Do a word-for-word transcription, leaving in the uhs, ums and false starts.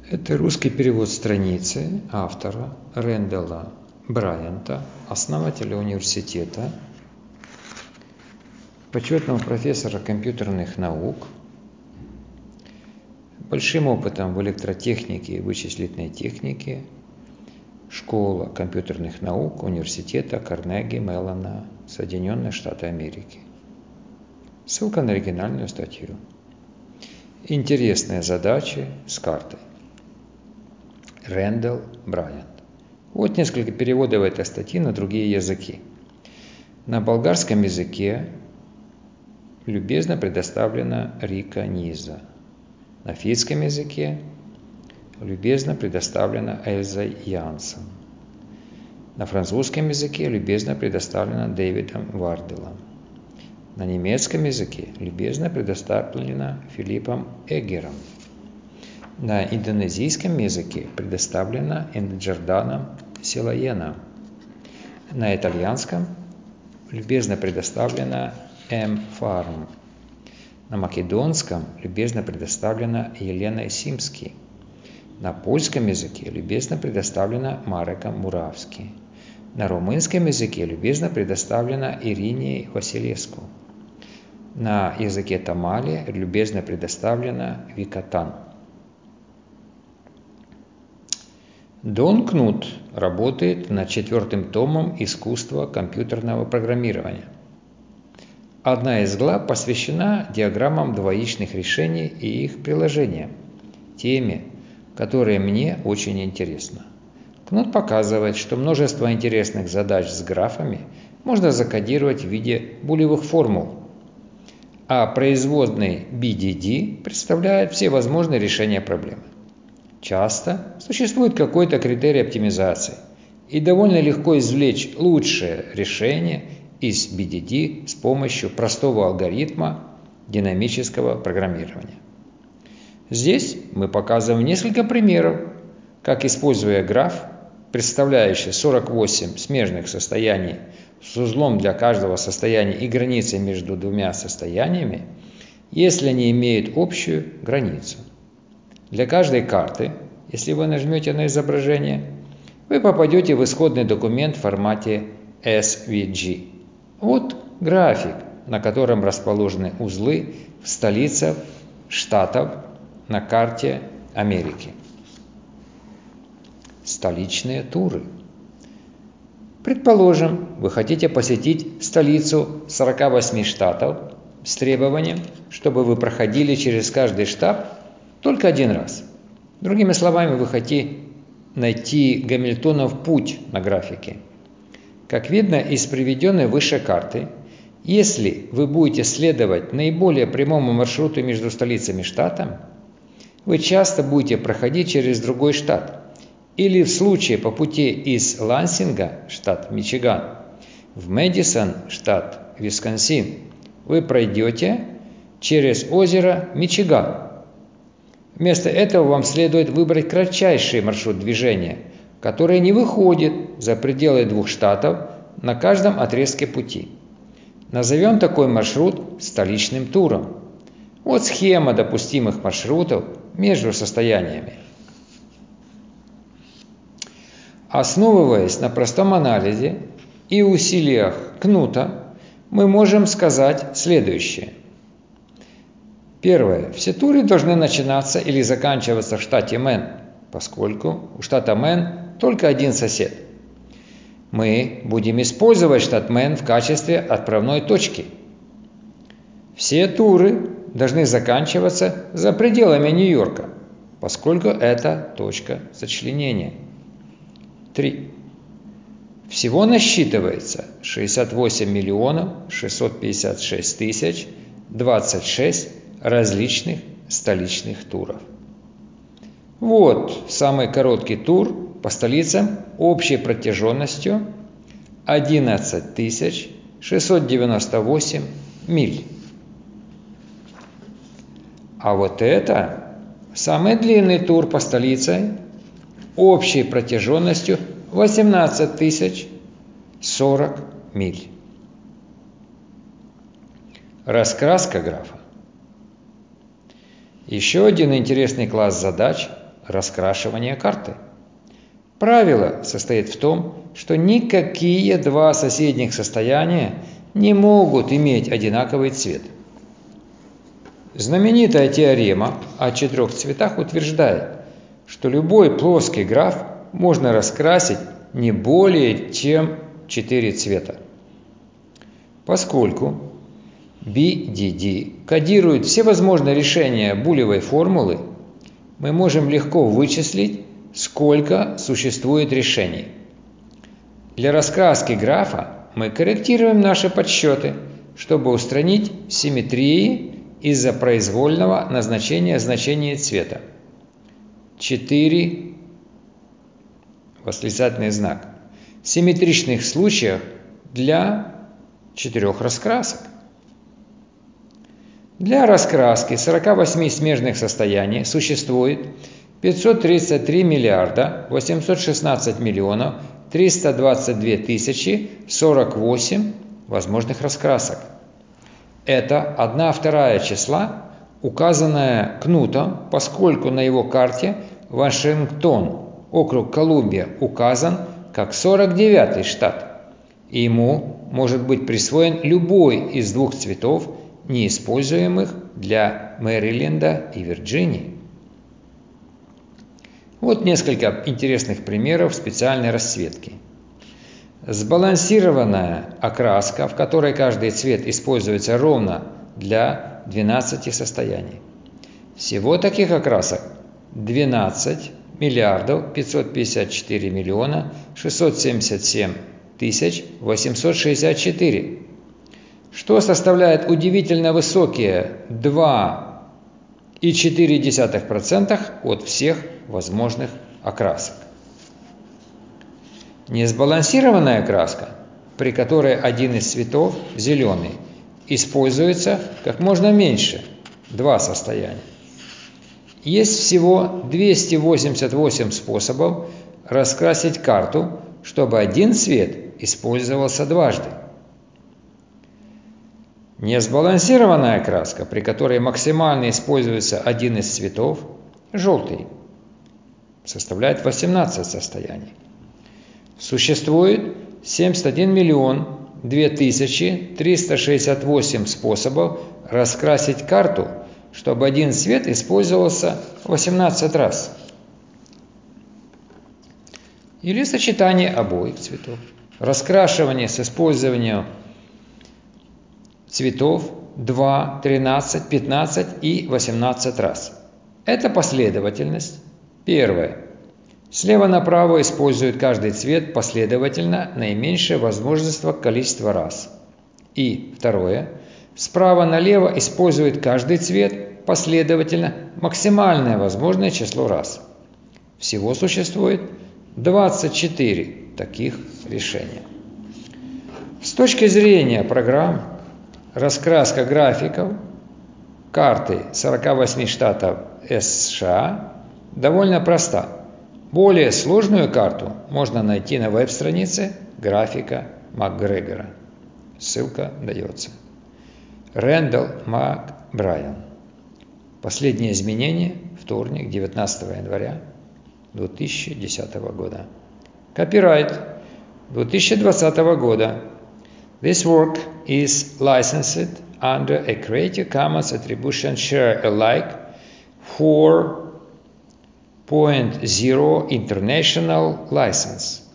Это русский перевод страницы автора Рэндала Брайанта, основателя университета, почетного профессора компьютерных наук, большим опытом в электротехнике и вычислительной технике, школа компьютерных наук университета Карнеги Меллона, Соединенные Штаты Америки. Ссылка на оригинальную статью. Интересные задачи с картой. Рэндал Брайант. Вот несколько переводов этой статьи на другие языки. На болгарском языке любезно предоставлена Рика Низа. На финском языке любезно предоставлена Эльза Янсен. На французском языке любезно предоставлена Дэвидом Варделом. На немецком языке любезно предоставлена Филиппом Эггером. На индонезийском языке предоставлена Энджерданом Силаеном. На итальянском любезно предоставлена М. Фарм. На македонском любезно предоставлена Еленой Симски. На польском языке любезно предоставлена Мареком Муравски. На румынском языке любезно предоставлена Ирине Василеску. На языке тамали любезно предоставлена Викатан. Дон Кнут работает над четвертым томом искусства компьютерного программирования. Одна из глав посвящена диаграммам двоичных решений и их приложениям, теме, которая мне очень интересна. Кнут показывает, что множество интересных задач с графами можно закодировать в виде булевых формул, а производный би ди ди представляет все возможные решения проблемы. Часто существует какой-то критерий оптимизации, и довольно легко извлечь лучшее решение из би ди ди с помощью простого алгоритма динамического программирования. Здесь мы показываем несколько примеров, как, используя граф, представляющий сорок восемь смежных состояний с узлом для каждого состояния и границей между двумя состояниями, если они имеют общую границу. Для каждой карты, если вы нажмете на изображение, вы попадете в исходный документ в формате эс ви джи. Вот график, на котором расположены узлы в столицах штатов на карте Америки. Столичные туры. Предположим, вы хотите посетить столицу сорока восьми штатов с требованием, чтобы вы проходили через каждый штат только один раз. Другими словами, вы хотите найти Гамильтонов путь на графике. Как видно из приведенной выше карты, если вы будете следовать наиболее прямому маршруту между столицами штата, вы часто будете проходить через другой штат. Или в случае по пути из Лансинга, штат Мичиган, в Мэдисон, штат Висконсин, вы пройдете через озеро Мичиган. Вместо этого вам следует выбрать кратчайший маршрут движения, который не выходит за пределы двух штатов на каждом отрезке пути. Назовем такой маршрут столичным туром. Вот схема допустимых маршрутов между состояниями. Основываясь на простом анализе и усилиях Кнута, мы можем сказать следующее. Первое. Все туры должны начинаться или заканчиваться в штате Мэн, поскольку у штата Мэн только один сосед. Мы будем использовать штат Мэн в качестве отправной точки. Все туры должны заканчиваться за пределами Нью-Йорка, поскольку это точка сочленения. Три. Всего насчитывается шестьдесят восемь миллионов шестьсот пятьдесят шесть тысяч двадцать шесть различных столичных туров. Вот самый короткий тур по столицам общей протяженностью одиннадцать тысяч шестьсот девяносто восемь миль. А вот это самый длинный тур по столице общей протяженностью восемнадцать тысяч сорок миль. Раскраска графа. Еще один интересный класс задач раскрашивания карты. Правило состоит в том, что никакие два соседних состояния не могут иметь одинаковый цвет. Знаменитая теорема о четырех цветах утверждает, что любой плоский граф можно раскрасить не более чем четыре цвета. Поскольку би ди ди кодирует все возможные решения булевой формулы, мы можем легко вычислить, сколько существует решений. Для раскраски графа мы корректируем наши подсчеты, чтобы устранить симметрии из-за произвольного назначения значения цвета. четыре восклицательный знак. Симметричных случаев для четырех раскрасок. Для раскраски сорока восьми смежных состояний существует пятьсот тридцать три миллиарда восемьсот шестнадцать миллионов триста двадцать две тысячи сорок восемь возможных раскрасок. Это одна вторая числа, указанная Кнутом, поскольку на его карте Вашингтон, округ Колумбия, указан как сорок девятый штат, и ему может быть присвоен любой из двух цветов, неиспользуемых для Мэриленда и Вирджинии. Вот несколько интересных примеров специальной расцветки. Сбалансированная окраска, в которой каждый цвет используется ровно для двенадцати состояний. Всего таких окрасок двенадцать миллиардов пятьсот пятьдесят четыре миллиона шестьсот семьдесят семь тысяч восемьсот шестьдесят четыре, что составляет удивительно высокие два и четыре десятых процента от всех возможных окрасок. Несбалансированная краска, при которой один из цветов, зеленый, используется как можно меньше, два состояния. Есть всего двести восемьдесят восемь способов раскрасить карту, чтобы один цвет использовался дважды. Несбалансированная краска, при которой максимально используется один из цветов, желтый, составляет восемнадцать состояний. Существует семьдесят один миллион две тысячи триста шестьдесят восемь способов раскрасить карту, чтобы один цвет использовался восемнадцать раз. Или сочетание обоих цветов. Раскрашивание с использованием цветов два, тринадцать, пятнадцать и восемнадцать раз. Это последовательность. Первое. Слева направо используют каждый цвет последовательно наименьшее возможное количество раз. И второе. Справа налево используют каждый цвет последовательно максимальное возможное число раз. Всего существует двадцать четыре таких решения. С точки зрения программ, раскраска графиков карты сорока восьми штатов США довольно проста. Более сложную карту можно найти на веб-странице графика МакГрегора. Ссылка дается. Рэндалл МакБрайан. Последнее изменение, вторник, девятнадцатого января две тысячи десятого года. Копирайт две тысячи двадцатого года. This work is licensed under a Creative Commons Attribution Share Alike four point zero International License.